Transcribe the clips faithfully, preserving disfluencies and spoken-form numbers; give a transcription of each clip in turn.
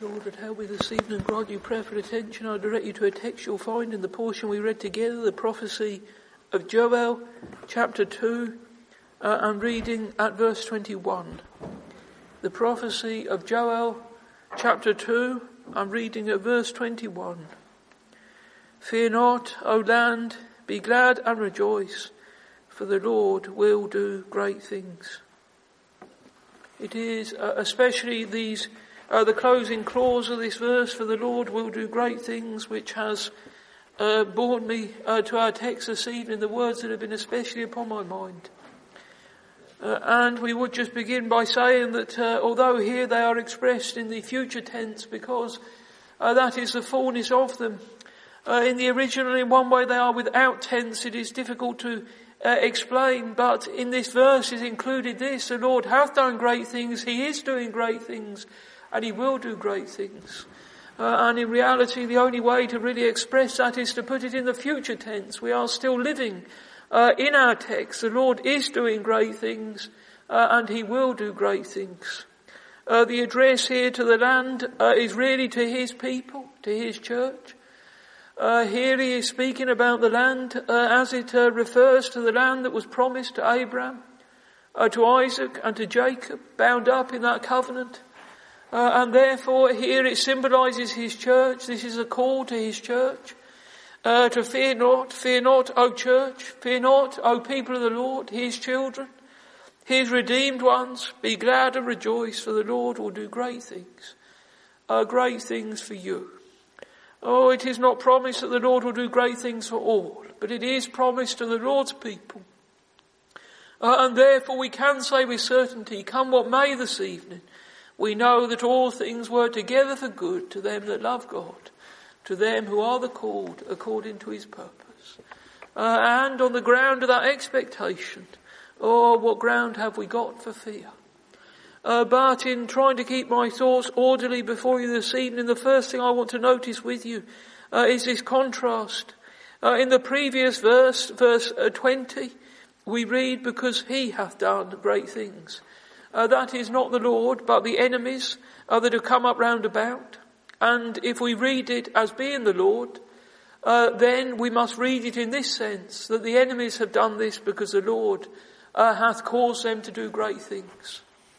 Lord, that help me this evening, grant you prayerful attention. I direct you to a text you'll find in the portion we read together, the prophecy of Joel, chapter two, uh, and reading at verse twenty-one. The prophecy of Joel, chapter two, and reading at verse twenty-one. Fear not, O land, be glad and rejoice, for the Lord will do great things. It is uh, especially these Uh, the closing clause of this verse, for the Lord will do great things, which has uh, brought me uh, to our text this evening, the words that have been especially upon my mind. Uh, and we would just begin by saying that uh, although here they are expressed in the future tense, because uh, that is the fullness of them, uh, in the original, in one way they are without tense, it is difficult to uh, explain, but in this verse is included this: the Lord hath done great things, he is doing great things, and he will do great things. Uh, and in reality, the only way to really express that is to put it in the future tense. We are still living uh, in our text. The Lord is doing great things, uh, and he will do great things. Uh, the address here to the land uh, is really to his people, to his church. Uh, here he is speaking about the land uh, as it uh, refers to the land that was promised to Abraham, uh, to Isaac and to Jacob, bound up in that covenant. Uh, and therefore here it symbolises his church. This is a call to his church. Uh, to fear not, fear not, O church, fear not, O people of the Lord, his children, his redeemed ones, be glad and rejoice, for the Lord will do great things. Uh, great things for you. Oh, it is not promised that the Lord will do great things for all, but it is promised to the Lord's people. Uh, and therefore we can say with certainty, come what may this evening, we know that all things work together for good to them that love God, to them who are the called according to his purpose. Uh, and on the ground of that expectation, oh, what ground have we got for fear? Uh, but in trying to keep my thoughts orderly before you this evening, the first thing I want to notice with you uh, is this contrast. Uh, in the previous verse, verse uh, twenty, we read, because he hath done great things. Uh, that is not the Lord, but the enemies uh, that have come up round about. And if we read it as being the Lord, uh, then we must read it in this sense, that the enemies have done this because the Lord uh, hath caused them to do great things.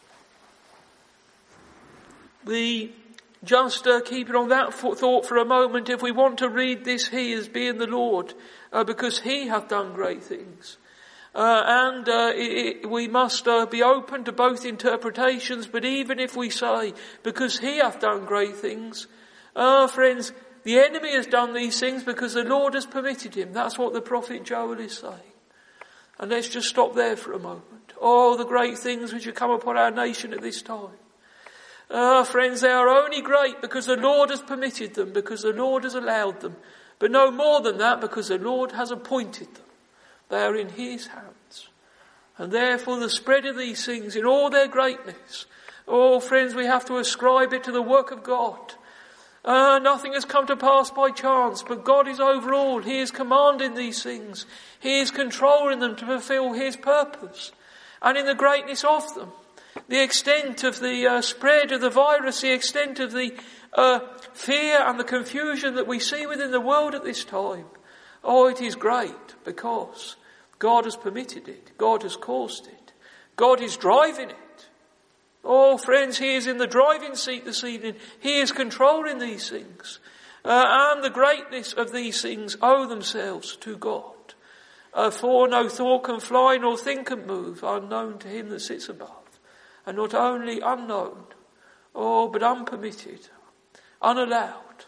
The just uh, keeping on that thought for a moment, if we want to read this he as being the Lord, uh, because he hath done great things. Uh, and uh, it, it, we must uh, be open to both interpretations, but even if we say, because he hath done great things, uh, friends, the enemy has done these things because the Lord has permitted him. That's what the prophet Joel is saying. And let's just stop there for a moment. Oh, the great things which have come upon our nation at this time. Uh, friends, they are only great because the Lord has permitted them, because the Lord has allowed them. But no more than that, because the Lord has appointed them. They are in his hands. And therefore the spread of these things in all their greatness, oh friends, we have to ascribe it to the work of God. Uh, nothing has come to pass by chance, but God is over all. He is commanding these things. He is controlling them to fulfill his purpose. And in the greatness of them, the extent of the uh, spread of the virus, the extent of the uh, fear and the confusion that we see within the world at this time, oh, it is great because God has permitted it. God has caused it. God is driving it. Oh, friends, he is in the driving seat this evening. He is controlling these things. Uh, and the greatness of these things owe themselves to God. Uh, for no thought can fly, nor thing can move, unknown to him that sits above. And not only unknown, oh, but unpermitted, unallowed.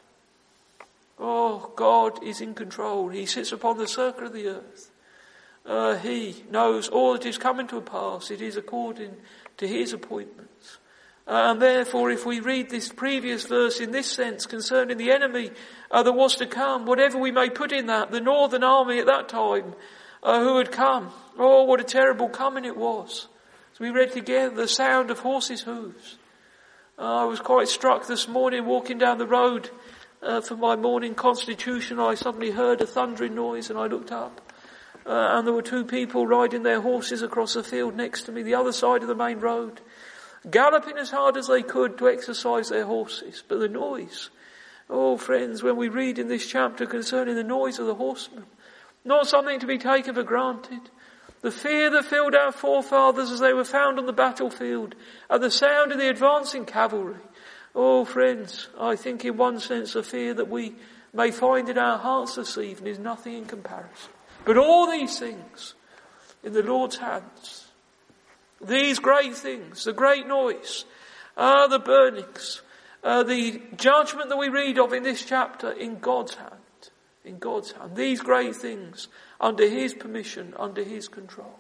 Oh, God is in control. He sits upon the circle of the earth. Uh, he knows all that is coming to pass. It is according to his appointments. Uh, and therefore, if we read this previous verse in this sense concerning the enemy uh, that was to come, whatever we may put in that, the northern army at that time uh, who had come, oh, what a terrible coming it was. As we read together, the sound of horses' hooves. Uh, I was quite struck this morning walking down the road uh, for my morning constitution. I suddenly heard a thundering noise and I looked up. Uh, and there were two people riding their horses across the field next to me, the other side of the main road. galloping as hard as they could to exercise their horses. But the noise, oh friends, when we read in this chapter concerning the noise of the horsemen, not something to be taken for granted. The fear that filled our forefathers as they were found on the battlefield at the sound of the advancing cavalry. Oh friends, I think in one sense the fear that we may find in our hearts this evening is nothing in comparison. But all these things in the Lord's hands, these great things, the great noise, uh, the burnings, uh, the judgment that we read of in this chapter, in God's hand. In God's hand. These great things under his permission, under his control.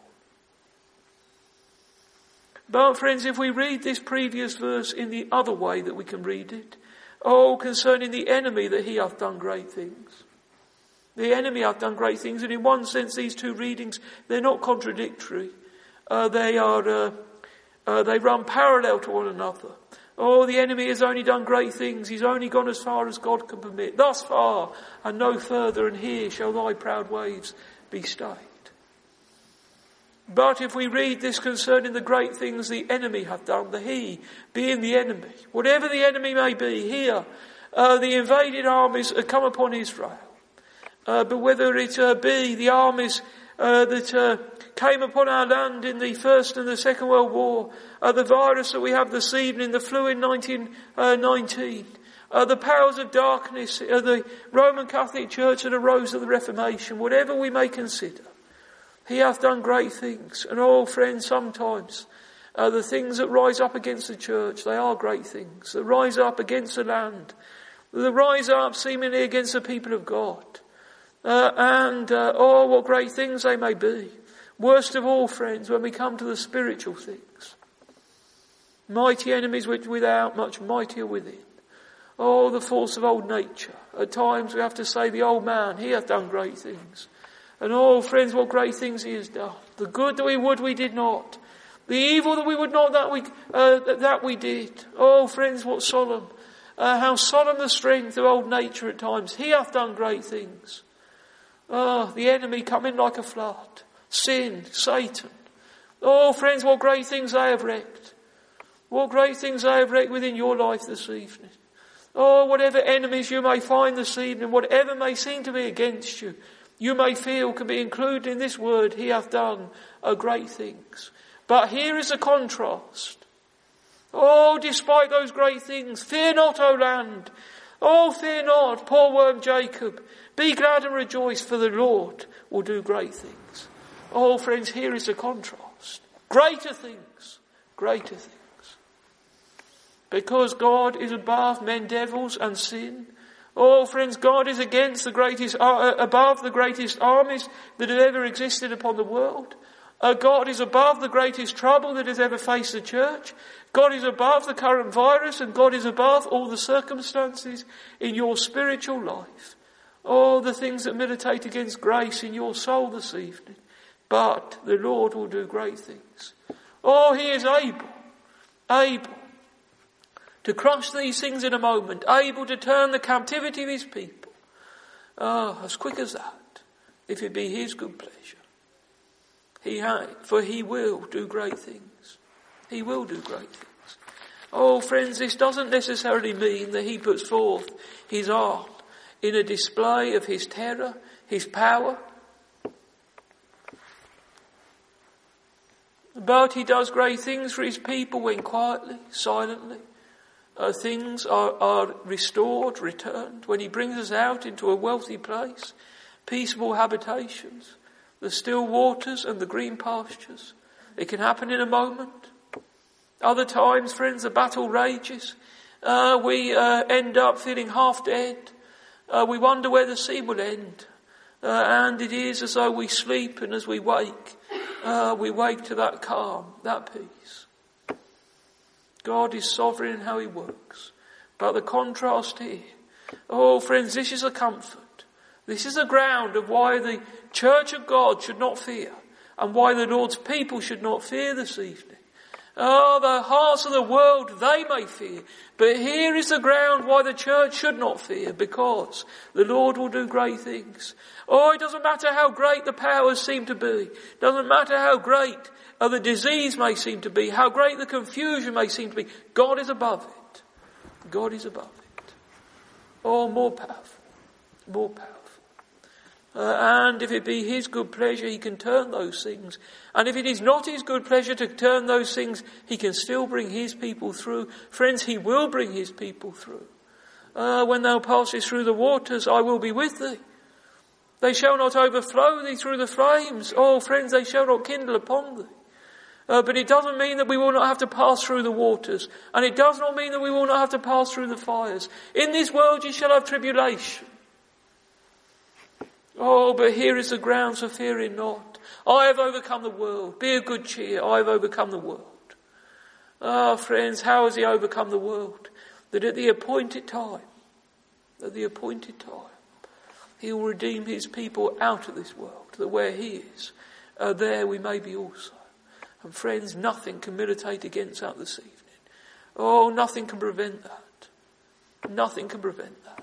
But friends, if we read this previous verse in the other way that we can read it, oh, concerning the enemy, that he hath done great things. The enemy hath done great things, and in one sense these two readings, they're not contradictory. Uh, they are, uh, uh, they run parallel to one another. Oh, the enemy has only done great things. He's only gone as far as God can permit. Thus far and no further, and here shall thy proud waves be stayed. But if we read this concerning the great things the enemy hath done, the he being the enemy, whatever the enemy may be, here uh, the invaded armies have come upon Israel. Uh, but whether it uh, be the armies uh, that uh, came upon our land in the First and the Second World War, uh, the virus that we have this evening, the flu in nineteen nineteen, uh, the powers of darkness, uh, the Roman Catholic Church that arose of the Reformation, whatever we may consider, he hath done great things. And oh friends, sometimes uh, the things that rise up against the church, they are great things. That rise up against the land, that rise up seemingly against the people of God. Uh, and, uh, oh, what great things they may be. Worst of all, friends, when we come to the spiritual things. Mighty enemies which without, much mightier within. Oh, the force of old nature. At times we have to say the old man, he hath done great things. And oh, friends, what great things he has done. The good that we would, we did not. The evil that we would not, that we, uh, that we did. Oh, friends, what solemn. Uh, how solemn the strength of old nature at times. He hath done great things. Oh, the enemy come in like a flood. Sin, Satan. Oh, friends, what great things they have wrecked. What great things they have wrecked within your life this evening. Oh, whatever enemies you may find this evening, whatever may seem to be against you, you may feel can be included in this word, he hath done uh, great things. But here is a contrast. Oh, despite those great things, fear not, O land. Oh, fear not, poor worm Jacob. Be glad and rejoice, for the Lord will do great things. Oh, friends, here is the contrast. Greater things. Greater things. Because God is above men, devils, and sin. Oh, friends, God is against the greatest, uh, above the greatest armies that have ever existed upon the world. Uh, God is above the greatest trouble that has ever faced the church. God is above the current virus, and God is above all the circumstances in your spiritual life. All the things that militate against grace in your soul this evening. But the Lord will do great things. Oh, he is able, able to crush these things in a moment, able to turn the captivity of his people. Ah, oh, as quick as that, if it be his good pleasure. He ha- for he will do great things. He will do great things. Oh, friends, this doesn't necessarily mean that he puts forth his arm in a display of his terror, his power. But he does great things for his people when quietly, silently, uh, things are, are restored, returned. When he brings us out into a wealthy place, peaceable habitations, the still waters and the green pastures. It can happen in a moment. Other times, friends, the battle rages. Uh, we uh, end up feeling half dead. Uh, we wonder where the sea will end. Uh, and it is as though we sleep, and as we wake, uh, we wake to that calm, that peace. God is sovereign in how he works. But the contrast here, oh friends, this is a comfort. This is the ground of why the church of God should not fear, and why the Lord's people should not fear this evening. Oh, the hearts of the world, they may fear. But here is the ground why the church should not fear, because the Lord will do great things. Oh, it doesn't matter how great the powers seem to be. It doesn't matter how great uh, the disease may seem to be, how great the confusion may seem to be. God is above it. God is above it. Oh, more powerful. More powerful. Uh, and if it be his good pleasure, he can turn those things. And if it is not his good pleasure to turn those things, he can still bring his people through. Friends, he will bring his people through. Uh, when thou passest through the waters, I will be with thee. They shall not overflow thee through the flames. Oh, friends, they shall not kindle upon thee. Uh, but it doesn't mean that we will not have to pass through the waters. And it does not mean that we will not have to pass through the fires. In this world you shall have tribulation. Oh, but here is the ground for fearing not. I have overcome the world. Be of good cheer. I have overcome the world. Ah, oh, friends, how has he overcome the world? That at the appointed time, at the appointed time, he will redeem his people out of this world. That where he is, uh, there we may be also. And friends, nothing can militate against that this evening. Oh, nothing can prevent that. Nothing can prevent that.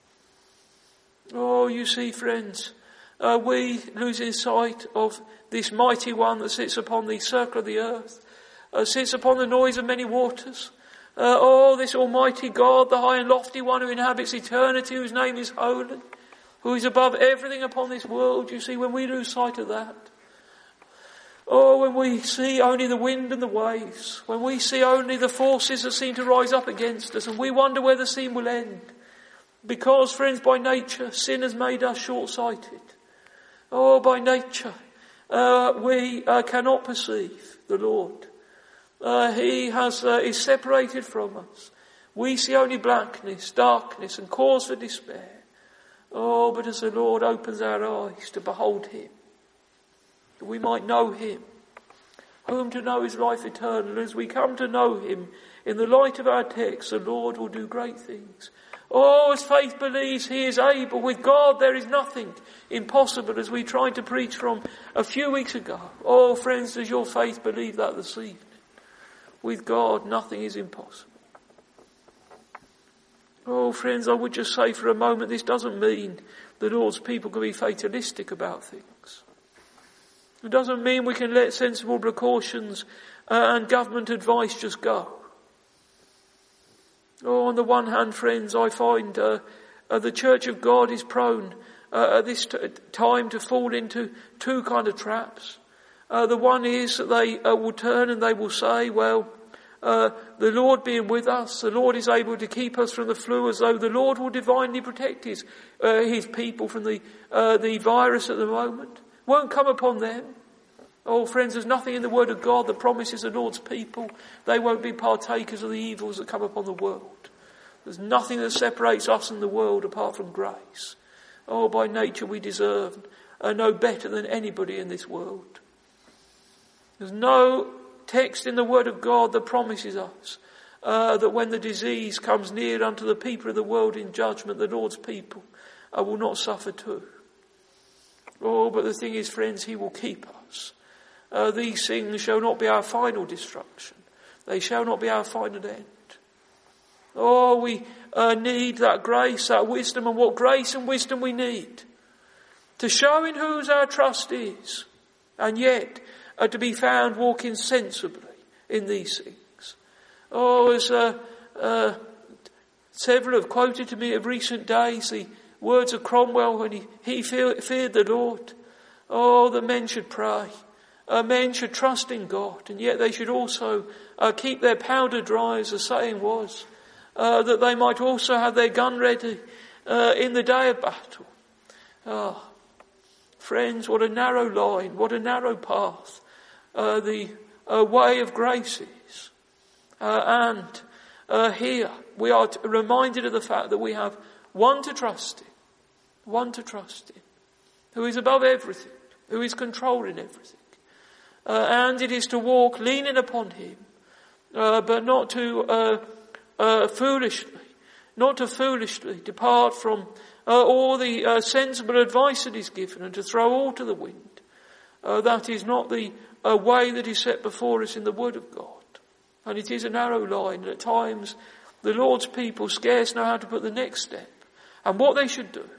Oh, you see, friends, uh, we losing sight of this mighty one that sits upon the circle of the earth, uh, sits upon the noise of many waters. Uh, oh, this almighty God, the high and lofty one who inhabits eternity, whose name is holy, who is above everything upon this world. You see, when we lose sight of that, oh, when we see only the wind and the waves, when we see only the forces that seem to rise up against us, and we wonder where the scene will end. Because, friends, by nature, sin has made us short-sighted. Oh, by nature, uh, we uh, cannot perceive the Lord. Uh, he has uh, is separated from us. We see only blackness, darkness, and cause for despair. Oh, but as the Lord opens our eyes to behold him, that we might know him, whom to know is life eternal. And as we come to know him in the light of our text, the Lord will do great things. Oh, as faith believes, he is able. With God there is nothing impossible, as we tried to preach from a few weeks ago. Oh, friends, does your faith believe that this evening? With God nothing is impossible. Oh, friends, I would just say for a moment, this doesn't mean the Lord's people can be fatalistic about things. It doesn't mean we can let sensible precautions uh, and government advice just go. Oh, on the one hand, friends, I find uh, uh, the Church of God is prone uh, at this t- time to fall into two kind of traps. Uh, the one is that they uh, will turn and they will say, well, uh, the Lord being with us, the Lord is able to keep us from the flu, as though the Lord will divinely protect his uh, his people from the uh, the virus at the moment. Won't come upon them. Oh, friends, there's nothing in the Word of God that promises the Lord's people they won't be partakers of the evils that come upon the world. There's nothing that separates us and the world apart from grace. Oh, by nature we deserve uh, no better than anybody in this world. There's no text in the Word of God that promises us uh, that when the disease comes near unto the people of the world in judgment, the Lord's people uh, will not suffer too. Oh, but the thing is, friends, he will keep us. Uh, these things shall not be our final destruction. They shall not be our final end. Oh, we uh, need that grace, that wisdom, and what grace and wisdom we need to show in whose our trust is, and yet uh, to be found walking sensibly in these things. Oh, as uh, uh, several have quoted to me of recent days the words of Cromwell when he, he fear, feared the Lord. Oh, that men should pray. Uh, men should trust in God, and yet they should also uh, keep their powder dry, as the saying was, uh, that they might also have their gun ready uh, in the day of battle. Oh, friends, what a narrow line, what a narrow path uh, the uh, way of grace is. Uh, and uh, here we are t- reminded of the fact that we have one to trust in, one to trust in, who is above everything, who is controlling everything. Uh, and it is to walk leaning upon him, uh, but not to uh, uh, foolishly, not to foolishly depart from uh, all the uh, sensible advice that is given, and to throw all to the wind. Uh, that is not the uh, way that is set before us in the Word of God. And it is a narrow line, and at times the Lord's people scarce know how to put the next step and what they should do.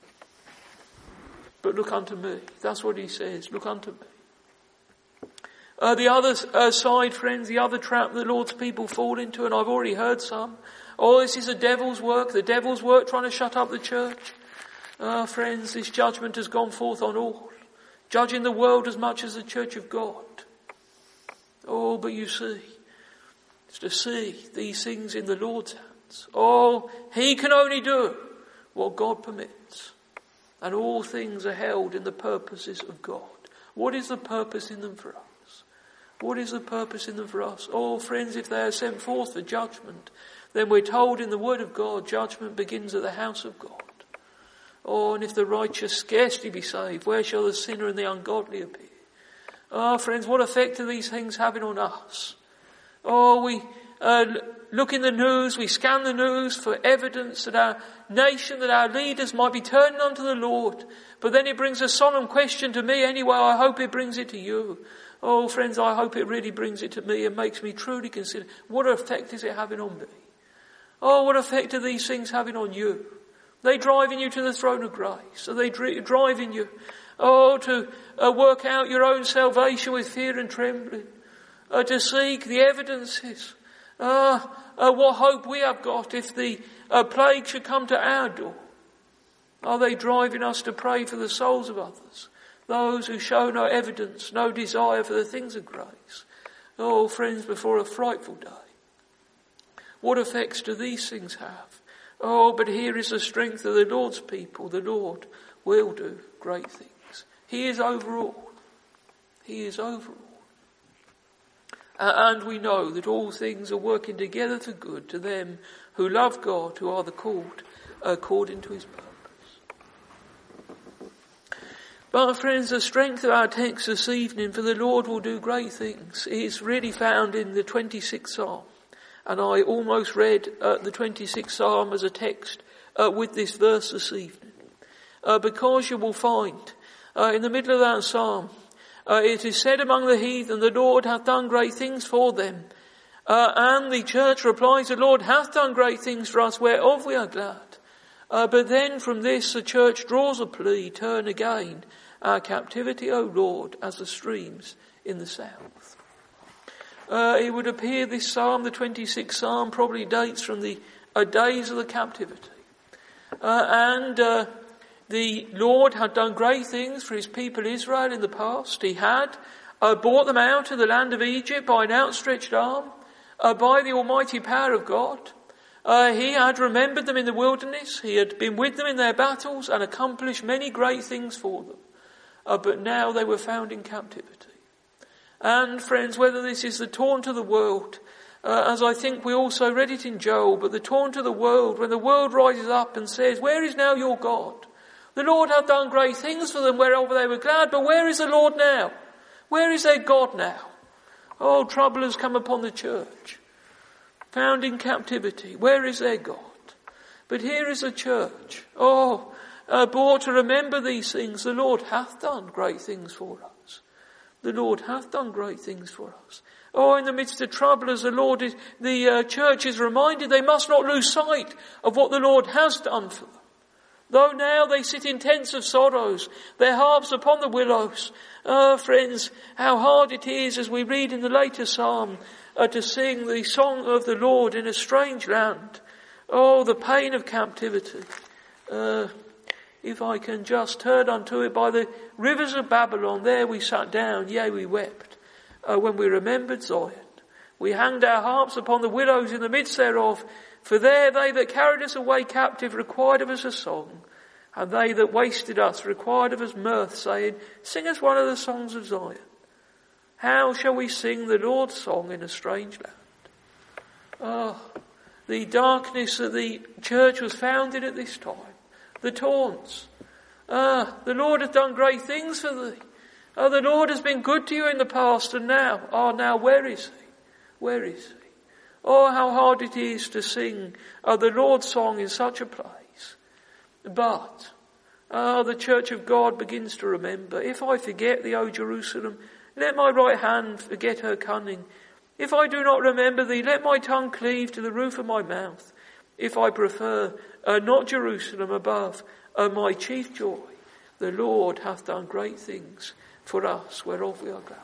But look unto me. That's what he says. Look unto me. Uh, the other uh, side, friends, the other trap the Lord's people fall into, and I've already heard some. Oh, this is the devil's work. The devil's work trying to shut up the church. Ah, uh, friends, this judgment has gone forth on all, judging the world as much as the church of God. Oh, but you see, it's to see these things in the Lord's hands. Oh, he can only do what God permits. And all things are held in the purposes of God. What is the purpose in them for us? What is the purpose in them for us? Oh, friends, if they are sent forth for judgment, then we're told in the Word of God, judgment begins at the house of God. Oh, and if the righteous scarcely be saved, where shall the sinner and the ungodly appear? Oh, friends, what effect are these things having on us? Oh, we uh, look in the news, we scan the news for evidence that our nation, that our leaders might be turning unto the Lord. But then it brings a solemn question to me anyway. I hope it brings it to you. Oh, friends, I hope it really brings it to me and makes me truly consider, what effect is it having on me? Oh, what effect are these things having on you? Are they driving you to the throne of grace? Are they dri- driving you, oh, to uh, work out your own salvation with fear and trembling? Uh, to seek the evidences? Uh, uh, what hope we have got if the uh, plague should come to our door? Are they driving us to pray for the souls of others? Those who show no evidence, no desire for the things of grace. Oh, friends, before a frightful day. What effects do these things have? Oh, but here is the strength of the Lord's people. The Lord will do great things. He is over all. He is over all. Uh, and we know that all things are working together for good to them who love God, who are the called according to his purpose. But friends, the strength of our text this evening, for the Lord will do great things, is really found in the twenty-sixth Psalm. And I almost read uh, the twenty-sixth Psalm as a text uh, with this verse this evening. Uh, because you will find uh, in the middle of that Psalm, uh, it is said among the heathen, the Lord hath done great things for them. Uh, and the church replies, the Lord hath done great things for us, whereof we are glad. Uh, but then from this the church draws a plea, turn again our captivity, O Lord, as the streams in the south. Uh, it would appear this psalm, the twenty-sixth Psalm, probably dates from the uh, days of the captivity. Uh, and uh, the Lord had done great things for his people Israel in the past. He had uh, brought them out of the land of Egypt by an outstretched arm, uh, by the almighty power of God. Uh, he had remembered them in the wilderness. He had been with them in their battles and accomplished many great things for them. Uh, but now they were found in captivity. And friends, whether this is the taunt of the world, uh, as I think we also read it in Joel, but the taunt of the world, when the world rises up and says, where is now your God? The Lord hath done great things for them whereover they were glad, but where is the Lord now? Where is their God now? Oh, trouble has come upon the church, found in captivity. Where is their God? But here is the church, oh, uh, brought to remember these things. The Lord hath done great things for us. The Lord hath done great things for us. Oh, in the midst of trouble, as the Lord is, the uh, church is reminded, they must not lose sight of what the Lord has done for them. Though now they sit in tents of sorrows, their harps upon the willows. Ah, oh, friends, how hard it is, as we read in the later psalm, uh, to sing the song of the Lord in a strange land. Oh, the pain of captivity. Uh, if I can just turn unto it, by the rivers of Babylon, there we sat down, yea, we wept, uh, when we remembered Zion. We hanged our harps upon the willows in the midst thereof, for there they that carried us away captive required of us a song, and they that wasted us required of us mirth, saying, sing us one of the songs of Zion. How shall we sing the Lord's song in a strange land? Ah, oh, the darkness that the church was found in at this time, the taunts. Ah, the Lord hath done great things for thee. Ah, the Lord has been good to you in the past, and now, ah, now where is he? Where is he? Oh, how hard it is to sing uh, the Lord's song in such a place. But, ah, uh, the church of God begins to remember, if I forget thee, O Jerusalem, let my right hand forget her cunning. If I do not remember thee, let my tongue cleave to the roof of my mouth. If I prefer uh, not Jerusalem above uh, my chief joy, the Lord hath done great things for us, whereof we are glad.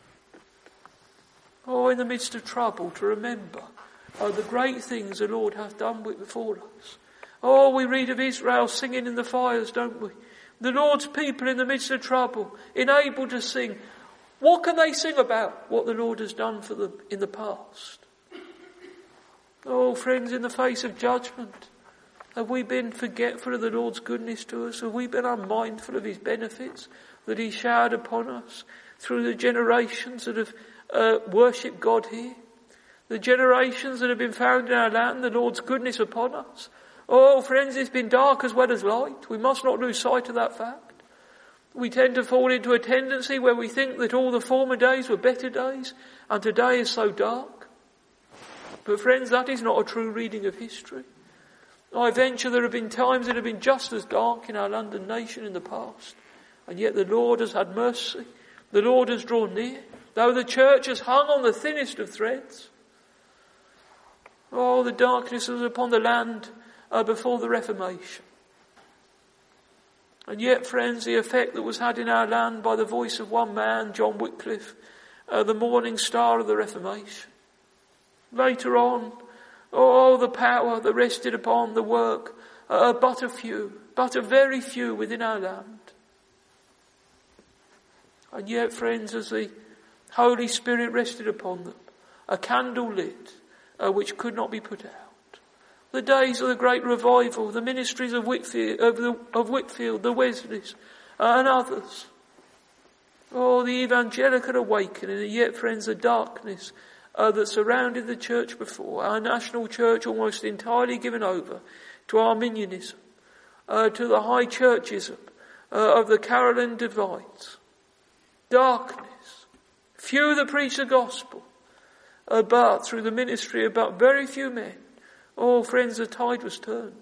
Oh, in the midst of trouble, to remember uh, the great things the Lord hath done before us. Oh, we read of Israel singing in the fires, don't we? The Lord's people in the midst of trouble, enabled to sing. What can they sing about? What the Lord has done for them in the past. Oh, friends, in the face of judgment, have we been forgetful of the Lord's goodness to us? Have we been unmindful of his benefits that he showered upon us through the generations that have uh, worshipped God here? The generations that have been found in our land, the Lord's goodness upon us. Oh, friends, it's been dark as well as light. We must not lose sight of that fact. We tend to fall into a tendency where we think that all the former days were better days and today is so dark. But friends, that is not a true reading of history. I venture there have been times that have been just as dark in our London nation in the past. And yet the Lord has had mercy. The Lord has drawn near. Though the church has hung on the thinnest of threads. Oh, the darkness was upon the land uh, before the Reformation. And yet, friends, the effect that was had in our land by the voice of one man, John Wycliffe, uh, the morning star of the Reformation. Later on, oh, the power that rested upon the work, uh, but a few, but a very few within our land. And yet, friends, as the Holy Spirit rested upon them, a candle lit, uh, which could not be put out. The days of the great revival, the ministries of Whitfield, of, the, of Whitfield, the Wesleys, uh, and others. Oh, the evangelical awakening, and yet, friends, the darkness uh, that surrounded the church before. Our national church almost entirely given over to Arminianism, uh, to the high churchism uh, of the Caroline divides. Darkness. Few that preach the gospel, uh, but through the ministry of but very few men. Oh, friends, the tide was turned.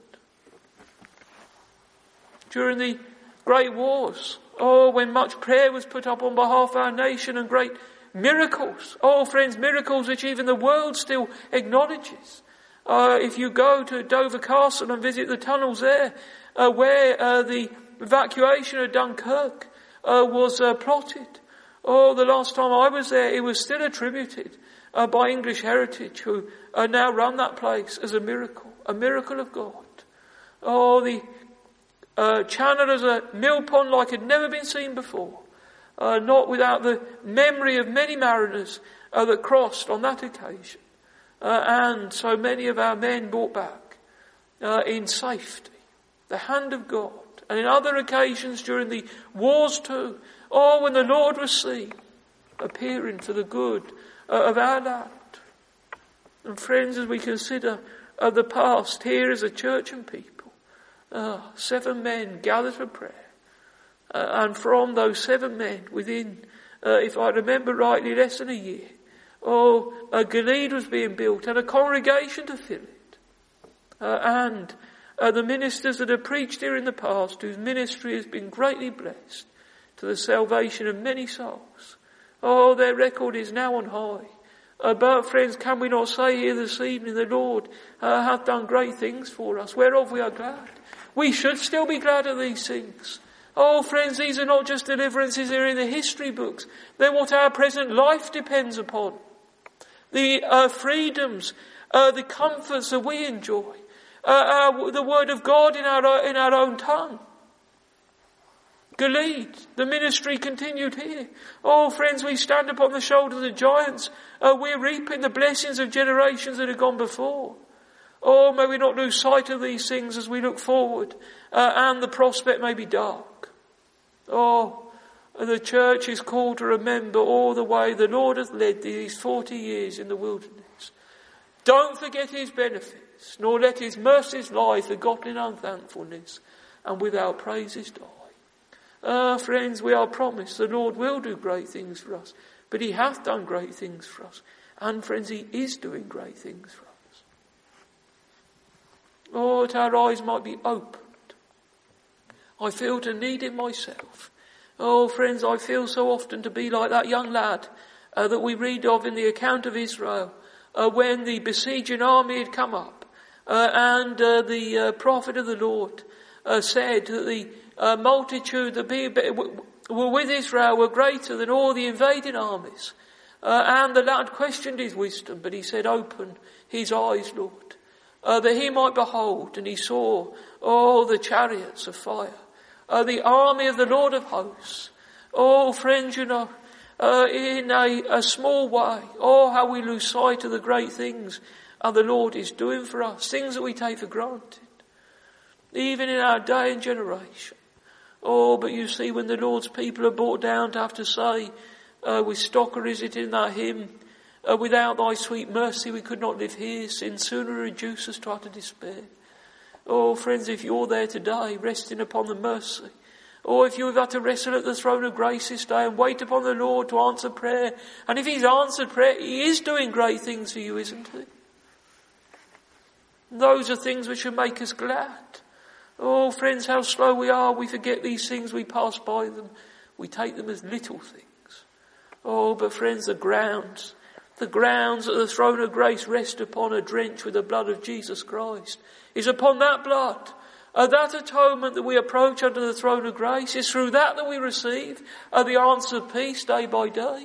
During the great wars, oh, when much prayer was put up on behalf of our nation and great miracles. Oh, friends, miracles which even the world still acknowledges. Uh, if you go to Dover Castle and visit the tunnels there, uh, where uh, the evacuation of Dunkirk uh, was uh, plotted. Oh, the last time I was there, it was still attributed Uh, by English Heritage, who uh, now run that place as a miracle, a miracle of God. Oh, the uh, channel as a mill pond like had never been seen before, uh, not without the memory of many mariners uh, that crossed on that occasion, uh, and so many of our men brought back uh, in safety. The hand of God, and in other occasions during the wars too. Oh, when the Lord was seen appearing for the good of our land. And friends, as we consider uh, the past here as a church and people, uh, seven men gathered for prayer, uh, and from those seven men within, uh, if I remember rightly, less than a year, oh, a Gilead was being built and a congregation to fill it. Uh, and uh, the ministers that have preached here in the past, whose ministry has been greatly blessed to the salvation of many souls. Oh, their record is now on high. Uh, but friends, can we not say here this evening, the Lord uh, hath done great things for us, whereof we are glad. We should still be glad of these things. Oh, friends, these are not just deliverances here in the history books. They're what our present life depends upon. The uh, freedoms, uh, the comforts that we enjoy, uh, our, the word of God in our, in our own tongue. Gilead, the ministry continued here. Oh, friends, we stand upon the shoulders of giants. Uh, we're reaping the blessings of generations that have gone before. Oh, may we not lose sight of these things as we look forward, uh, and the prospect may be dark. Oh, the church is called to remember all the way the Lord has led these forty years in the wilderness. Don't forget his benefits, nor let his mercies lie forgotten in unthankfulness, and without praises die. Ah, uh, friends, we are promised the Lord will do great things for us. But he hath done great things for us. And friends, he is doing great things for us. Oh, that our eyes might be opened. I feel to need it myself. Oh, friends, I feel so often to be like that young lad uh, that we read of in the account of Israel, uh, when the besieging army had come up, uh, and uh, the uh, prophet of the Lord uh, said that the uh, multitude that be, were with Israel were greater than all the invading armies. Uh, and the lad questioned his wisdom, but he said, open his eyes, Lord, uh, that he might behold. And he saw all the chariots of fire, uh, the army of the Lord of hosts. Oh, friends, you know, uh, in a, a small way, oh, how we lose sight of the great things and the Lord is doing for us, things that we take for granted, even in our day and generation. Oh, but you see, when the Lord's people are brought down to have to say, uh, with Stocker, is it in that hymn, uh, without thy sweet mercy we could not live here, sin sooner reduce us to utter despair. Oh, friends, if you're there today, resting upon the mercy, or if you've had to wrestle at the throne of grace this day and wait upon the Lord to answer prayer, and if he's answered prayer, he is doing great things for you, isn't he? Those are things which should make us glad. Oh, friends, how slow we are. We forget these things. We pass by them. We take them as little things. Oh, but friends, the grounds, the grounds that the throne of grace rest upon are drenched with the blood of Jesus Christ. Is upon that blood, uh, that atonement that we approach under the throne of grace, is through that that we receive uh, the answer of peace day by day.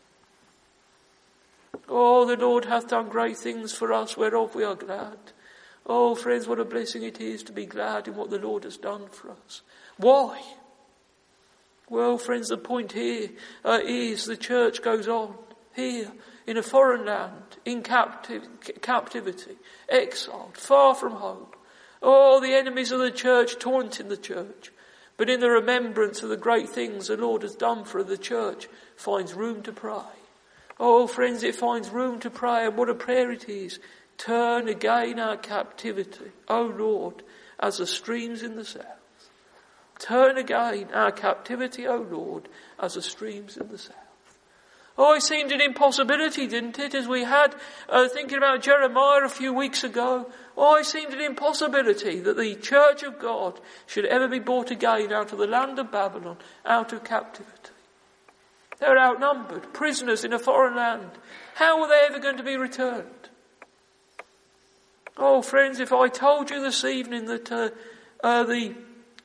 Oh, the Lord hath done great things for us, whereof we are glad. Oh, friends, what a blessing it is to be glad in what the Lord has done for us. Why? Well, friends, the point here uh, is the church goes on here in a foreign land, in captiv- captivity, exiled, far from home. Oh, the enemies of the church taunting the church. But in the remembrance of the great things the Lord has done for the church, finds room to pray. Oh, friends, it finds room to pray, and what a prayer it is. Turn again our captivity, O Lord, as the streams in the south. Turn again our captivity, O Lord, as the streams in the south. Oh, it seemed an impossibility, didn't it? As we had, uh, thinking about Jeremiah a few weeks ago. Oh, it seemed an impossibility that the church of God should ever be brought again out of the land of Babylon, out of captivity. They're outnumbered, prisoners in a foreign land. How were they ever going to be returned? Oh, friends, if I told you this evening that uh, uh, the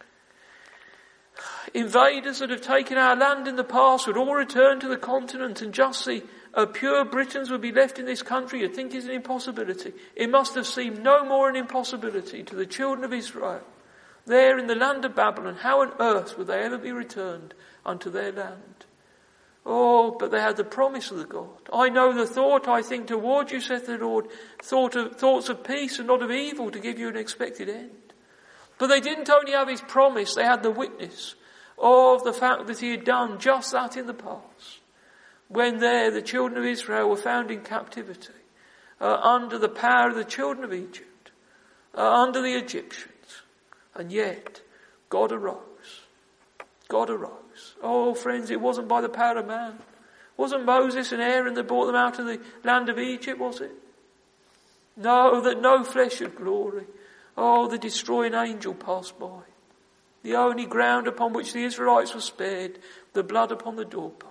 invaders that have taken our land in the past would all return to the continent and just the uh, pure Britons would be left in this country, you'd think it's an impossibility. It must have seemed no more an impossibility to the children of Israel there in the land of Babylon. How on earth would they ever be returned unto their land? Oh, but they had the promise of the God. I know the thought I think toward you, saith the Lord, thought of, thoughts of peace and not of evil, to give you an expected end. But they didn't only have his promise, they had the witness of the fact that he had done just that in the past. When there the children of Israel were found in captivity, uh, under the power of the children of Egypt, uh, under the Egyptians. And yet, God arose. God arose. Oh, friends, it wasn't by the power of man. Wasn't Moses and Aaron that brought them out of the land of Egypt, was it? No, that no flesh should glory. Oh, the destroying angel passed by. The only ground upon which the Israelites were spared, the blood upon the doorpost.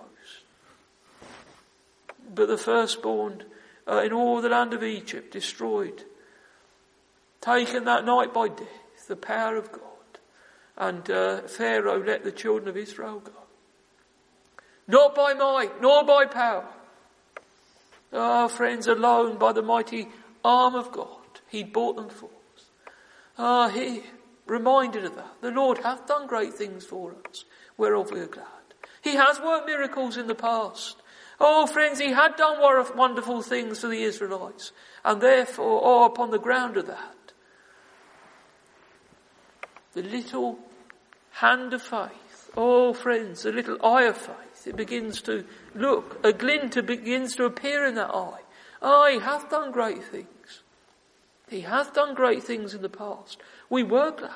But the firstborn uh, in all the land of Egypt destroyed, taken that night by death, the power of God. And uh, Pharaoh let the children of Israel go. Not by might, nor by power. Ah, oh, friends, alone by the mighty arm of God, he brought them forth. Ah, here, reminded of that. The Lord hath done great things for us, whereof we are glad. He has worked miracles in the past. Oh, friends, he had done wonderful things for the Israelites. And therefore, oh, upon the ground of that, the little hand of faith, oh friends, the little eye of faith, it begins to look, a glint begins to appear in that eye. Ah, oh, he hath done great things. He hath done great things in the past. We were glad.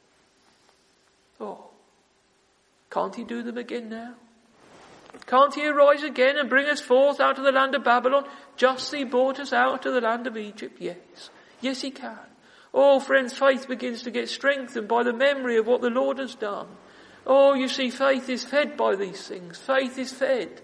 Oh, can't he do them again now? Can't he arise again and bring us forth out of the land of Babylon, just as he brought us out of the land of Egypt? Yes. Yes, he can. Oh, friends, faith begins to get strengthened by the memory of what the Lord has done. Oh, you see, faith is fed by these things. Faith is fed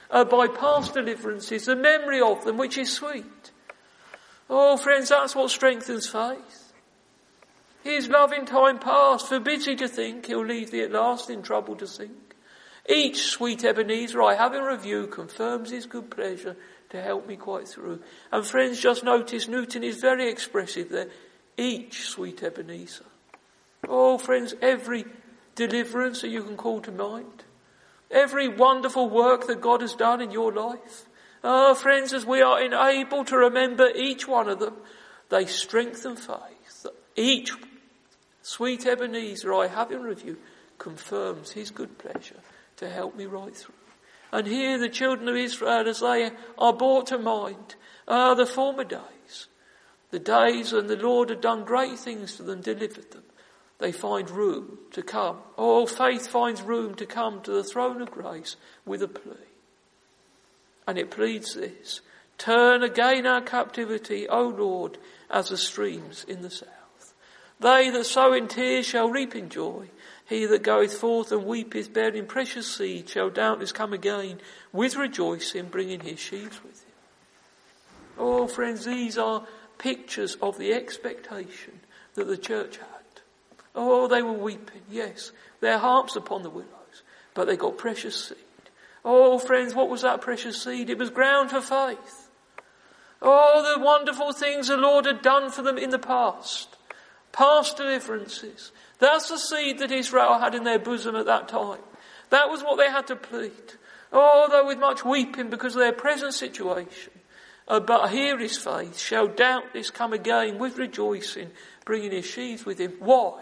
uh, by past deliverances, the memory of them, which is sweet. Oh, friends, that's what strengthens faith. His love in time past forbids thee to think he'll leave thee at last in trouble to sink. Each sweet Ebenezer I have in review confirms his good pleasure to help me quite through. And friends, just notice Newton is very expressive there. Each sweet Ebenezer. Oh, friends, every deliverance that you can call to mind. Every wonderful work that God has done in your life. Oh, friends, as we are enabled to remember each one of them, they strengthen faith. Each sweet Ebenezer I have in review confirms his good pleasure to help me right through. And here the children of Israel, as they are brought to mind, are the former days. The days when the Lord had done great things for them, delivered them. They find room to come. Oh, faith finds room to come to the throne of grace with a plea. And it pleads this: turn again our captivity, O Lord, as the streams in the south. They that sow in tears shall reap in joy. He that goeth forth and weepeth, bearing precious seed, shall doubtless come again with rejoicing, bringing his sheaves with him. Oh, friends, these are pictures of the expectation that the church had. Oh, they were weeping, yes, their harps upon the willows, but they got precious seed. Oh, friends, what was that precious seed? It was ground for faith. Oh, the wonderful things the Lord had done for them in the past. Past deliverances. That's the seed that Israel had in their bosom at that time. That was what they had to plead. Oh, though with much weeping because of their present situation. Uh, but here his faith shall doubtless come again with rejoicing, bringing his sheaves with him. Why?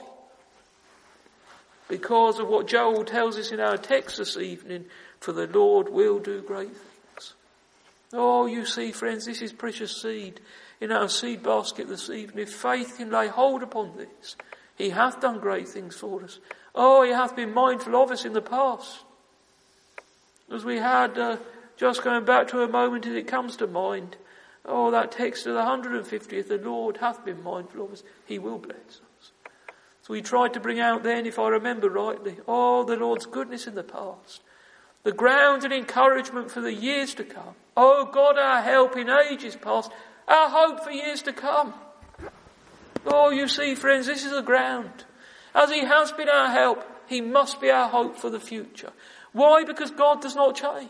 Because of what Joel tells us in our text this evening, for the Lord will do great things. Oh, you see, friends, this is precious seed in our seed basket this evening. If faith can lay hold upon this, he hath done great things for us. Oh, he hath been mindful of us in the past. As we had, uh, just going back to a moment as it comes to mind, oh, that text of the one hundred fiftieth, the Lord hath been mindful of us. He will bless us. So we tried to bring out then, if I remember rightly, oh, the Lord's goodness in the past. The ground and encouragement for the years to come. Oh, God, our help in ages past. Our hope for years to come. Oh, you see, friends, this is the ground. As he has been our help, he must be our hope for the future. Why? Because God does not change.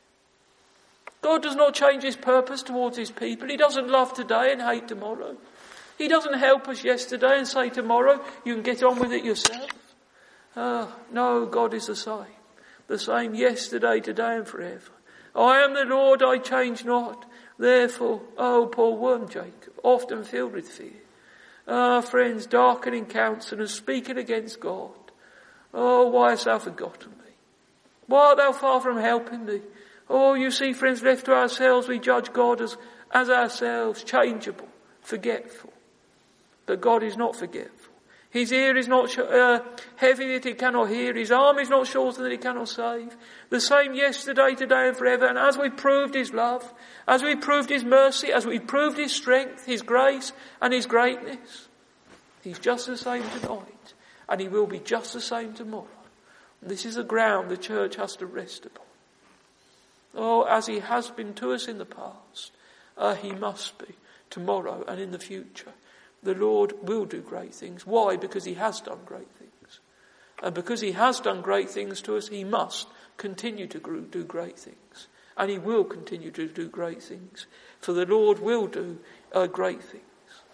God does not change his purpose towards his people. He doesn't love today and hate tomorrow. He doesn't help us yesterday and say tomorrow you can get on with it yourself. Oh, no, God is the same. The same yesterday, today and forever. I am the Lord, I change not. Therefore, oh, poor worm Jacob, often filled with fear. Ah, friends, darkening counsel and speaking against God. Oh, why hast thou forgotten me? Why art thou far from helping me? Oh, you see, friends, left to ourselves, we judge God as, as ourselves, changeable, forgetful. But God is not forgetful. His ear is not uh, heavy that he cannot hear. His arm is not shorter that he cannot save. The same yesterday, today and forever. And as we proved his love, as we proved his mercy, as we proved his strength, his grace and his greatness, he's just the same tonight. And he will be just the same tomorrow. And this is the ground the church has to rest upon. Oh, as he has been to us in the past, uh, he must be tomorrow and in the future. The Lord will do great things. Why? Because he has done great things. And because he has done great things to us, he must continue to do great things. And he will continue to do great things. For the Lord will do uh, great things.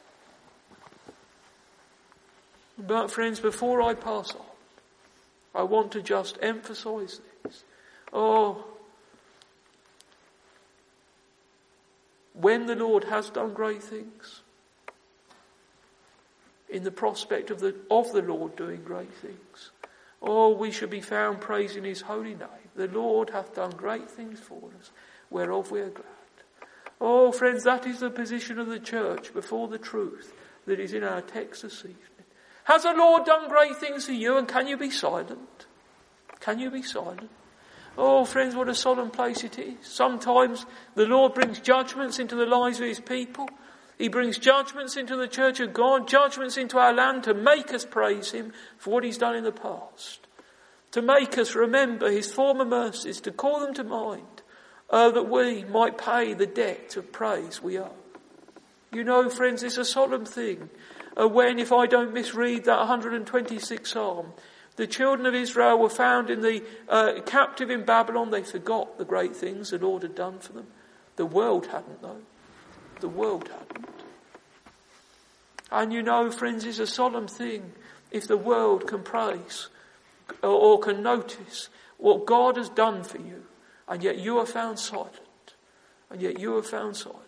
But friends, before I pass on, I want to just emphasize this. Oh, when the Lord has done great things, in the prospect of the of the Lord doing great things, oh, we should be found praising his holy name. The Lord hath done great things for us, whereof we are glad. Oh, friends, that is the position of the church before the truth that is in our text this evening. Has the Lord done great things for you, and can you be silent? Can you be silent? Oh, friends, what a solemn place it is. Sometimes the Lord brings judgments into the lives of his people. He brings judgments into the church of God, judgments into our land to make us praise him for what he's done in the past. To make us remember his former mercies, to call them to mind. uh, that we might pay the debt of praise we owe. You know, friends, it's a solemn thing uh, when, if I don't misread that one hundred twenty-sixth Psalm, the children of Israel were found in the uh, captive in Babylon. They forgot the great things the Lord had done for them. The world hadn't, though. The world hadn't. And you know, friends, it's a solemn thing if the world can praise or, or can notice what God has done for you, and yet you are found silent. And yet you are found silent.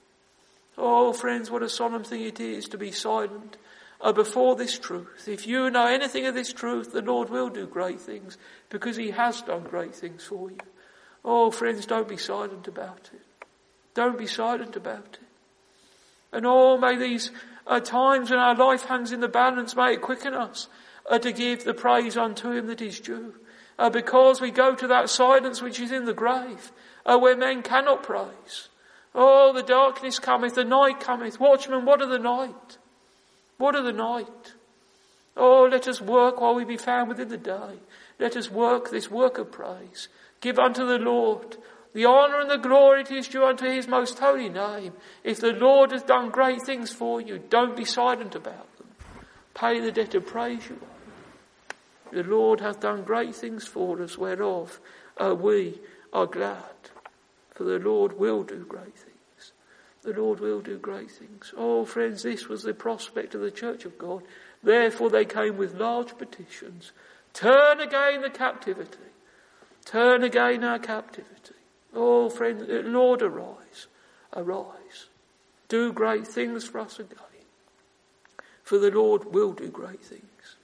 Oh, friends, what a solemn thing it is to be silent uh, before this truth. If you know anything of this truth, the Lord will do great things because he has done great things for you. Oh, friends, don't be silent about it. Don't be silent about it. And oh, may these uh, times when our life hangs in the balance, may it quicken us uh, to give the praise unto him that is due. Uh, because we go to that silence which is in the grave, uh, where men cannot praise. Oh, the darkness cometh, the night cometh. Watchmen, what of the night? What of the night? Oh, let us work while we be found within the day. Let us work this work of praise. Give unto the Lord the honour and the glory it is due unto his most holy name. If the Lord has done great things for you, don't be silent about them. Pay the debt of praise you owe. The Lord hath done great things for us, whereof uh, we are glad. For the Lord will do great things. The Lord will do great things. Oh, friends, this was the prospect of the church of God. Therefore they came with large petitions. Turn again the captivity. Turn again our captivity. Oh, friends, Lord, arise. Arise. Do great things for us again. For the Lord will do great things.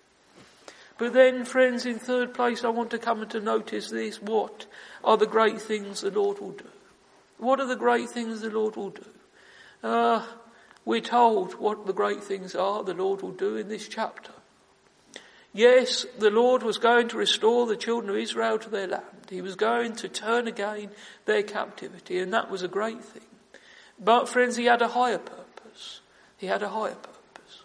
But then, friends, in third place, I want to come and to notice this. What are the great things the Lord will do? What are the great things the Lord will do? Uh, we're told what the great things are the Lord will do in this chapter. Yes, the Lord was going to restore the children of Israel to their land. He was going to turn again their captivity, and that was a great thing. But, friends, he had a higher purpose. He had a higher purpose.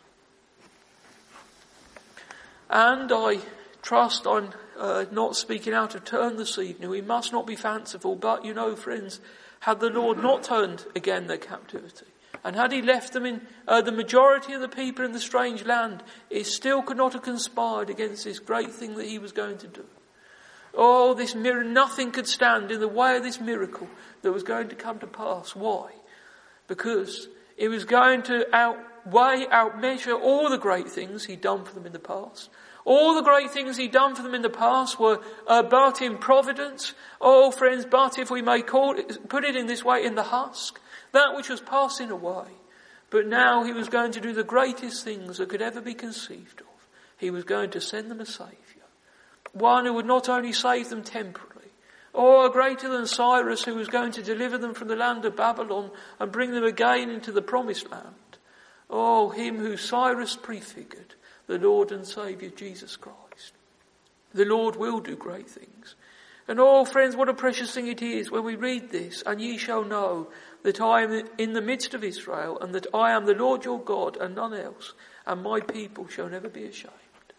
And I trust I'm uh, not speaking out of turn this evening. We must not be fanciful, but, you know, friends, had the Lord not turned again their captivity, and had he left them in uh, the majority of the people in the strange land, it still could not have conspired against this great thing that he was going to do. Oh, this miracle, nothing could stand in the way of this miracle that was going to come to pass. Why? Because it was going to outweigh, outmeasure all the great things he'd done for them in the past. All the great things he'd done for them in the past were uh, but in providence. Oh, friends, but if we may call it, put it in this way, in the husk. That which was passing away. But now he was going to do the greatest things that could ever be conceived of. He was going to send them a Saviour. One who would not only save them temporarily, or greater than Cyrus, who was going to deliver them from the land of Babylon and bring them again into the promised land. Oh, him who Cyrus prefigured, the Lord and Saviour Jesus Christ. The Lord will do great things. And oh, friends, what a precious thing it is when we read this. And ye shall know that I am in the midst of Israel, and that I am the Lord your God, and none else, and my people shall never be ashamed.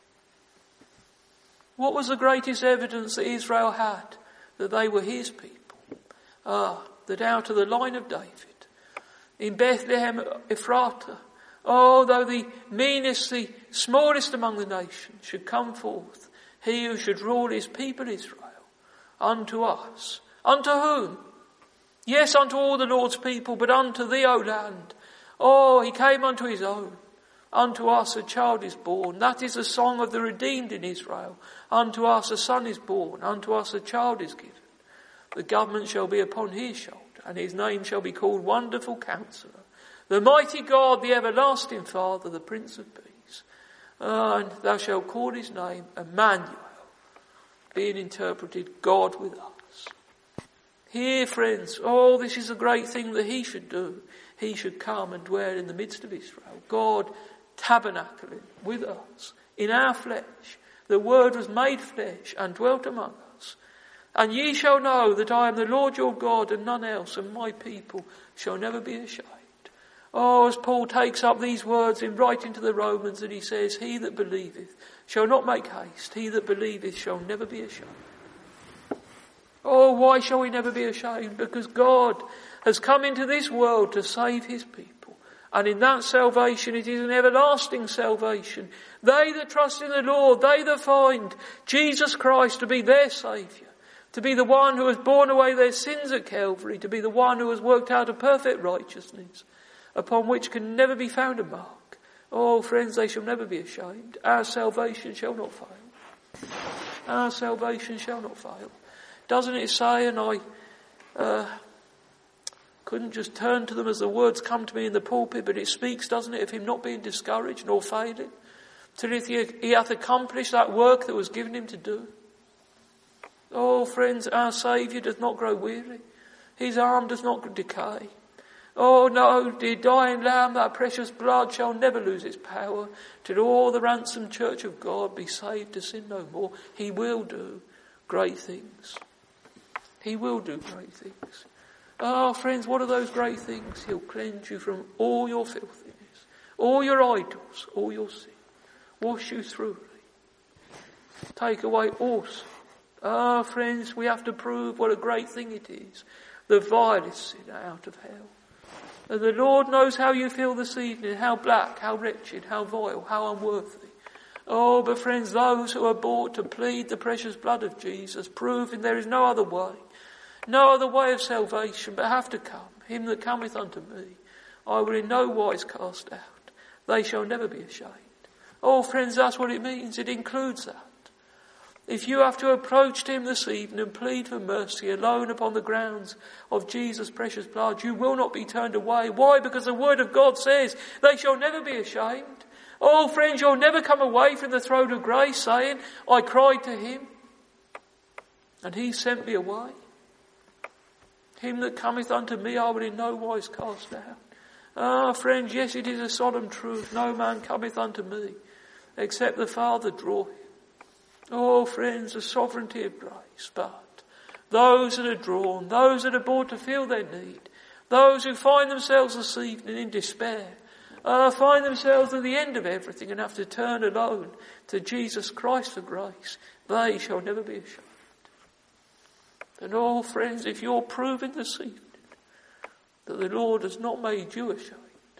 What was the greatest evidence that Israel had that they were his people? Ah, that out of the line of David, in Bethlehem Ephratah, oh, though the meanest, the smallest among the nations should come forth, he who should rule his people Israel, unto us. Unto whom? Yes, unto all the Lord's people, but unto thee, O land. Oh, he came unto his own. Unto us a child is born. That is the song of the redeemed in Israel. Unto us a son is born. Unto us a child is given. The government shall be upon his shoulder, and his name shall be called Wonderful Counselor, the Mighty God, the Everlasting Father, the Prince of Peace. And thou shalt call his name Emmanuel, being interpreted God with us. Here, friends, oh, this is a great thing that he should do. He should come and dwell in the midst of Israel. God tabernacling with us in our flesh. The Word was made flesh and dwelt among us. And ye shall know that I am the Lord your God, and none else, and my people shall never be ashamed. Oh, as Paul takes up these words in writing to the Romans, and he says, he that believeth shall not make haste. He that believeth shall never be ashamed. Oh, why shall we never be ashamed? Because God has come into this world to save his people. And in that salvation, it is an everlasting salvation. They that trust in the Lord, they that find Jesus Christ to be their Saviour, to be the one who has borne away their sins at Calvary, to be the one who has worked out a perfect righteousness, upon which can never be found a mark. Oh, friends, they shall never be ashamed. Our salvation shall not fail. Our salvation shall not fail. Doesn't it say, and I uh, couldn't just turn to them as the words come to me in the pulpit, but it speaks, doesn't it, of him not being discouraged nor failing, till he, he hath accomplished that work that was given him to do. Oh, friends, our Saviour does not grow weary. His arm does not decay. Oh no, dear dying Lamb, that precious blood shall never lose its power till all the ransomed church of God be saved to sin no more. He will do great things. He will do great things. Oh, friends, what are those great things? He'll cleanse you from all your filthiness, all your idols, all your sin. Wash you thoroughly. Take away all sin. Ah, friends, we have to prove what a great thing it is. The vilest sin out of hell. And the Lord knows how you feel this evening, how black, how wretched, how vile, how unworthy. Oh, but friends, those who are bought to plead the precious blood of Jesus, proving there is no other way, no other way of salvation, but have to come. Him that cometh unto me, I will in no wise cast out. They shall never be ashamed. Oh, friends, that's what it means. It includes that. If you have to approach him this evening and plead for mercy alone upon the grounds of Jesus' precious blood, you will not be turned away. Why? Because the word of God says they shall never be ashamed. Oh, friends, you'll never come away from the throne of grace saying, I cried to him and he sent me away. Him that cometh unto me I will in no wise cast out. Ah, friends, yes, it is a solemn truth. No man cometh unto me except the Father draw him. Oh, friends, the sovereignty of grace. But those that are drawn, those that are brought to feel their need, those who find themselves this evening in despair, uh, find themselves at the end of everything and have to turn alone to Jesus Christ for grace, they shall never be ashamed. And oh, friends, if you're proving this evening that the Lord has not made you ashamed,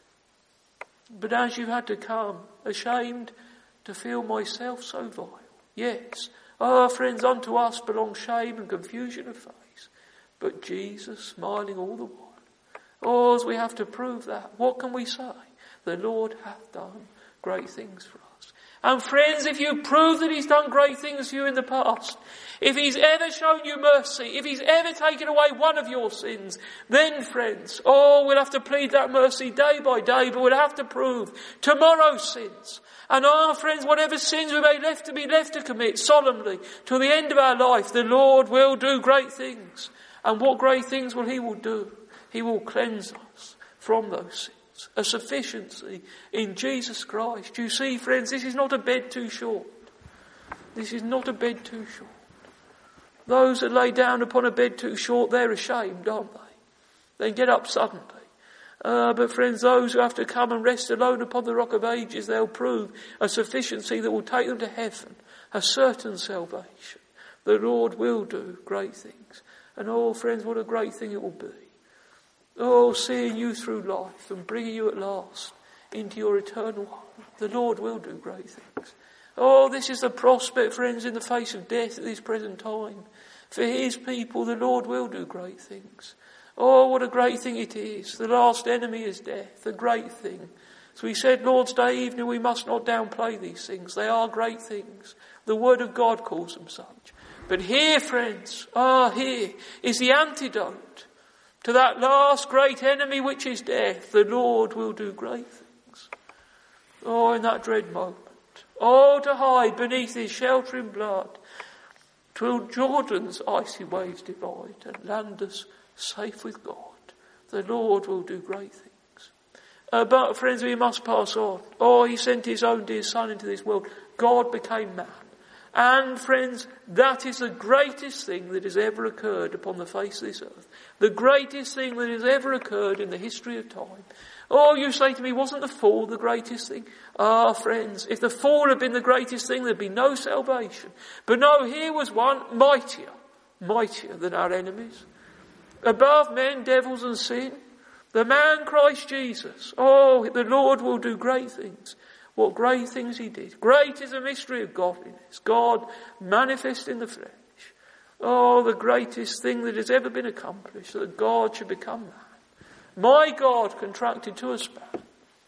but as you've had to come, ashamed to feel myself so vile, yes, ah, friends, unto us belong shame and confusion of face, but Jesus smiling all the while. Oh, as we have to prove that, what can we say? The Lord hath done great things for us. And friends, if you prove that he's done great things for you in the past, if he's ever shown you mercy, if he's ever taken away one of your sins, then friends, oh, we'll have to plead that mercy day by day, but we'll have to prove tomorrow's sins. And our friends, whatever sins we may left to be left to commit solemnly till the end of our life, the Lord will do great things. And what great things will he will do? He will cleanse us from those sins. A sufficiency in Jesus Christ. You see, friends, this is not a bed too short. This is not a bed too short. Those that lay down upon a bed too short, they're ashamed, aren't they? They get up suddenly. Uh, but friends, those who have to come and rest alone upon the rock of ages, they'll prove a sufficiency that will take them to heaven, a certain salvation. The Lord will do great things. And oh, friends, what a great thing it will be. Oh, seeing you through life and bringing you at last into your eternal home. The Lord will do great things. Oh, this is the prospect, friends, in the face of death at this present time. For his people, the Lord will do great things. Oh, what a great thing it is. The last enemy is death, a great thing. So we said Lord's Day evening, we must not downplay these things. They are great things. The Word of God calls them such. But here, friends, ah, here is the antidote to that last great enemy which is death. The Lord will do great things. Oh, in that dread moment. Oh, to hide beneath his sheltering blood till Jordan's icy waves divide and land us safe with God. The Lord will do great things. Uh, but friends, we must pass on. Oh, he sent his own dear Son into this world. God became man. And friends, that is the greatest thing that has ever occurred upon the face of this earth. The greatest thing that has ever occurred in the history of time. Oh, you say to me, wasn't the fall the greatest thing? Ah, friends, if the fall had been the greatest thing, there'd be no salvation. But no, here was one mightier, mightier than our enemies. Above men, devils and sin, the man Christ Jesus. Oh, the Lord will do great things. What great things he did. Great is the mystery of godliness. God manifest in the flesh. Oh, the greatest thing that has ever been accomplished, that God should become man. My God contracted to a span.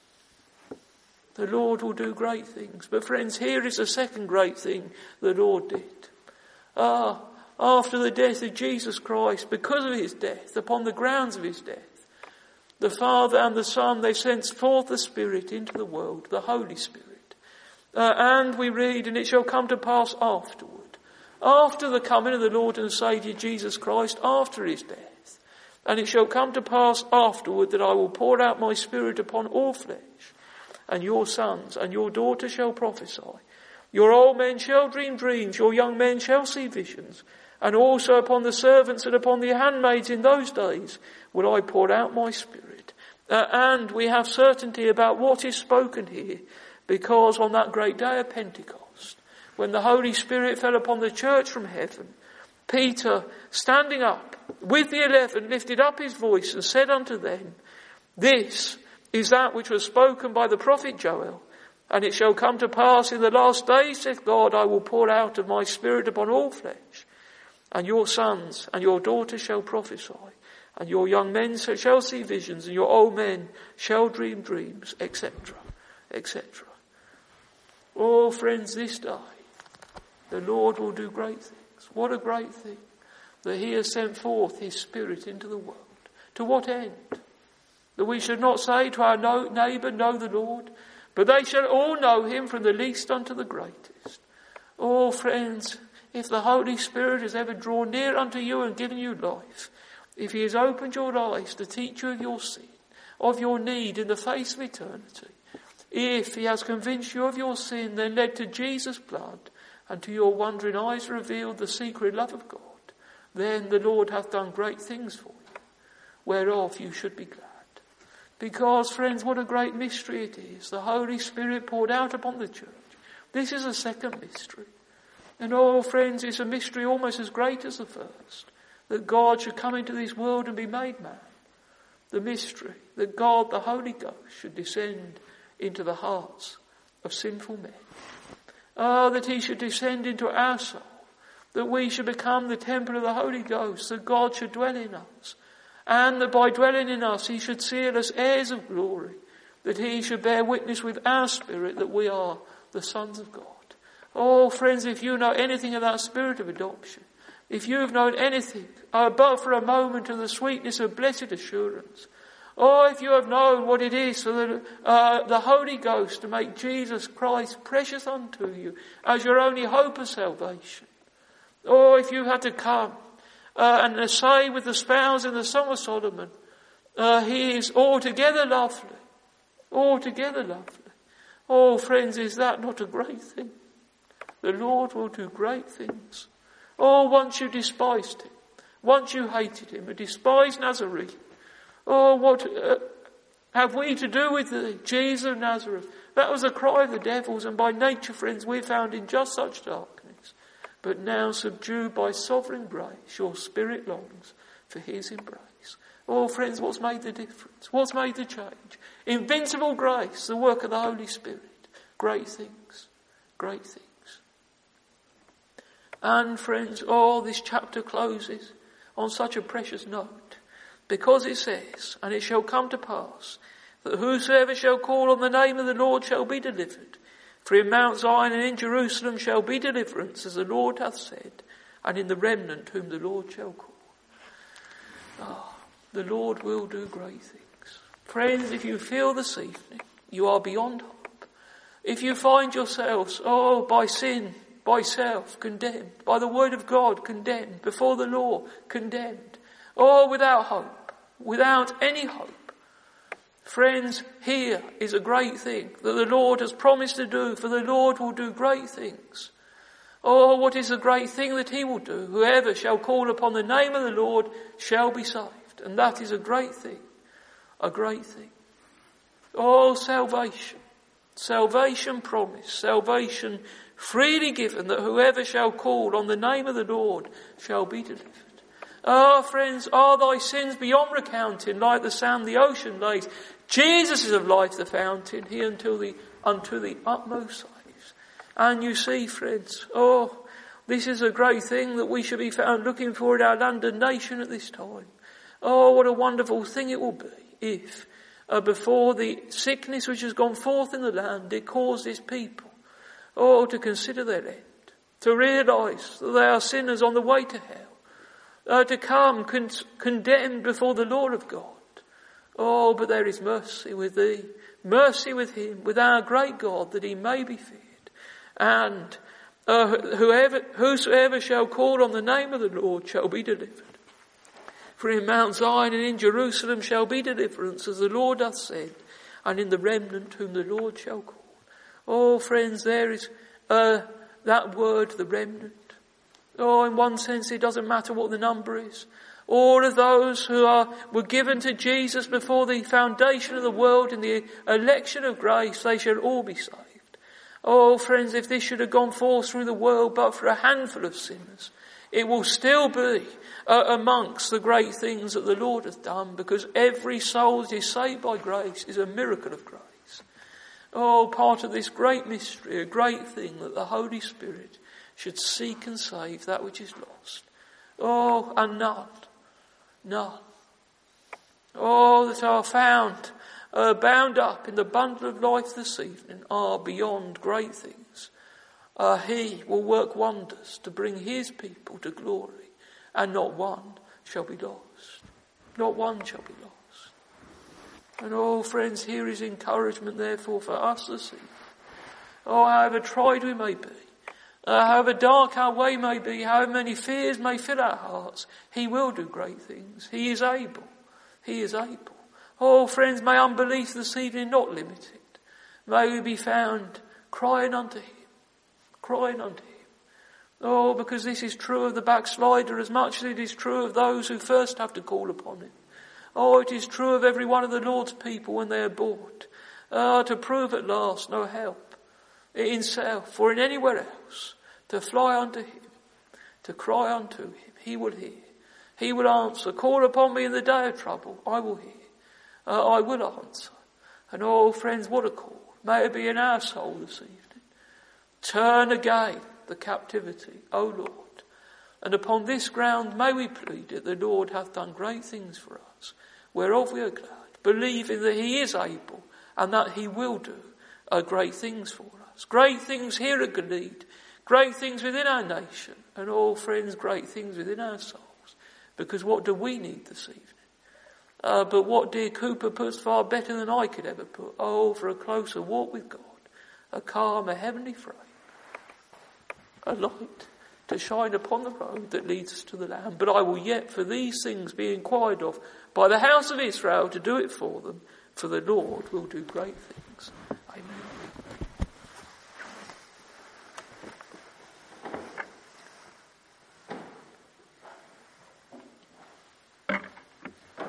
The Lord will do great things. But friends, here is the second great thing the Lord did. Ah, after the death of Jesus Christ, because of his death, upon the grounds of his death, the Father and the Son, they sent forth the Spirit into the world, the Holy Spirit. Uh, and we read, and it shall come to pass afterward, after the coming of the Lord and Saviour Jesus Christ, after his death, and it shall come to pass afterward that I will pour out my Spirit upon all flesh, and your sons and your daughters shall prophesy. Your old men shall dream dreams, your young men shall see visions, and also upon the servants and upon the handmaids in those days will I pour out my Spirit. Uh, and we have certainty about what is spoken here, because on that great day of Pentecost, when the Holy Spirit fell upon the church from heaven, Peter, standing up with the eleven, lifted up his voice and said unto them, this is that which was spoken by the prophet Joel. And it shall come to pass in the last days, saith God, I will pour out of my Spirit upon all flesh. And your sons and your daughters shall prophesy. And your young men shall see visions. And your old men shall dream dreams, et cetera, et cetera. Oh, friends, this day, the Lord will do great things. What a great thing that he has sent forth his Spirit into the world. To what end? That we should not say to our no- neighbour, know the Lord, but they shall all know him from the least unto the greatest. Oh, friends, if the Holy Spirit has ever drawn near unto you and given you life, if he has opened your eyes to teach you of your sin, of your need in the face of eternity, if he has convinced you of your sin, then led to Jesus' blood, and to your wondering eyes revealed the secret love of God, then the Lord hath done great things for you, whereof you should be glad. Because, friends, what a great mystery it is. The Holy Spirit poured out upon the church. This is a second mystery. And oh, friends, it's a mystery almost as great as the first. That God should come into this world and be made man. The mystery that God, the Holy Ghost, should descend into the hearts of sinful men. Ah, that he should descend into our soul. That we should become the temple of the Holy Ghost. That God should dwell in us. And that by dwelling in us he should seal us heirs of glory. That he should bear witness with our spirit that we are the sons of God. Oh, friends, if you know anything of that spirit of adoption, if you have known anything, uh, but for a moment, of the sweetness of blessed assurance, or if you have known what it is for the, uh, the Holy Ghost to make Jesus Christ precious unto you as your only hope of salvation, or if you had to come uh, and say with the spouse in the Song of Solomon, uh, he is altogether lovely, altogether lovely. Oh, friends, is that not a great thing? The Lord will do great things. Oh, once you despised him, once you hated him, a despised Nazarene. Oh, what uh, have we to do with thee, Jesus of Nazareth? That was the cry of the devils, and by nature, friends, we're found in just such darkness. But now, subdued by sovereign grace, your spirit longs for his embrace. Oh, friends, what's made the difference? What's made the change? Invincible grace, the work of the Holy Spirit. Great things, great things. And friends, oh, this chapter closes on such a precious note, because it says, and it shall come to pass, that whosoever shall call on the name of the Lord shall be delivered. For in Mount Zion and in Jerusalem shall be deliverance, as the Lord hath said, and in the remnant whom the Lord shall call. Ah, the Lord will do great things. Friends, if you feel this evening, you are beyond hope. If you find yourselves, oh, by sin, by self, condemned, by the word of God, condemned, before the law, condemned, or without hope, without any hope. Friends, here is a great thing that the Lord has promised to do, for the Lord will do great things. Oh, what is the great thing that he will do? Whoever shall call upon the name of the Lord shall be saved. And that is a great thing, a great thing. Oh, salvation, salvation promised, salvation freely given, that whoever shall call on the name of the Lord shall be delivered. Ah, friends, are thy sins beyond recounting, like the sand the ocean lays? Jesus is of life the fountain, he until the, unto the utmost saves. And you see, friends, oh, this is a great thing that we should be found looking for in our land and nation at this time. Oh, what a wonderful thing it will be if, uh, before the sickness which has gone forth in the land, it caused its people, oh, to consider their end, to realise that they are sinners on the way to hell, Uh, to come con- condemned before the Lord of God. Oh, but there is mercy with thee, mercy with him, with our great God, that he may be feared. And uh, whoever, whosoever shall call on the name of the Lord shall be delivered. For in Mount Zion and in Jerusalem shall be deliverance, as the Lord hath said, and in the remnant whom the Lord shall call. Oh, friends, there is uh, that word, the remnant. Oh, in one sense, it doesn't matter what the number is. All of those who are were given to Jesus before the foundation of the world in the election of grace, they shall all be saved. Oh, friends, if this should have gone forth through the world but for a handful of sinners, it will still be uh, amongst the great things that the Lord hath done, because every soul that is saved by grace is a miracle of grace. Oh, part of this great mystery, a great thing, that the Holy Spirit should seek and save that which is lost. Oh, and none, none, oh, that are found uh, bound up in the bundle of life this evening are beyond great things. Uh, he will work wonders to bring his people to glory, and not one shall be lost. Not one shall be lost. And oh, friends, here is encouragement therefore for us this evening. Oh, however tried we may be, Uh, however dark our way may be, however many fears may fill our hearts, he will do great things. He is able. He is able. Oh, friends, may unbelief this evening not limit it. May we be found crying unto him, crying unto him. Oh, because this is true of the backslider as much as it is true of those who first have to call upon him. Oh, it is true of every one of the Lord's people when they are bought, uh, to prove at last no help in self or in anywhere else, to fly unto him, to cry unto him. He will hear. He will answer. Call upon me in the day of trouble. I will hear. Uh, I will answer. And oh, friends, what a call. May it be in our soul this evening. Turn again the captivity, O Lord. And upon this ground may we plead it. The Lord hath done great things for us, whereof we are glad, believing that he is able and that he will do uh, great things for us. Great things here at Glede, great things within our nation, and all, friends, great things within our souls. Because what do we need this evening? Uh, but what dear Cooper puts far better than I could ever put. Oh, for a closer walk with God, a calm, a heavenly frame, a light to shine upon the road that leads us to the Lamb. But I will yet for these things be inquired of by the house of Israel, to do it for them, for the Lord will do great things. Amen.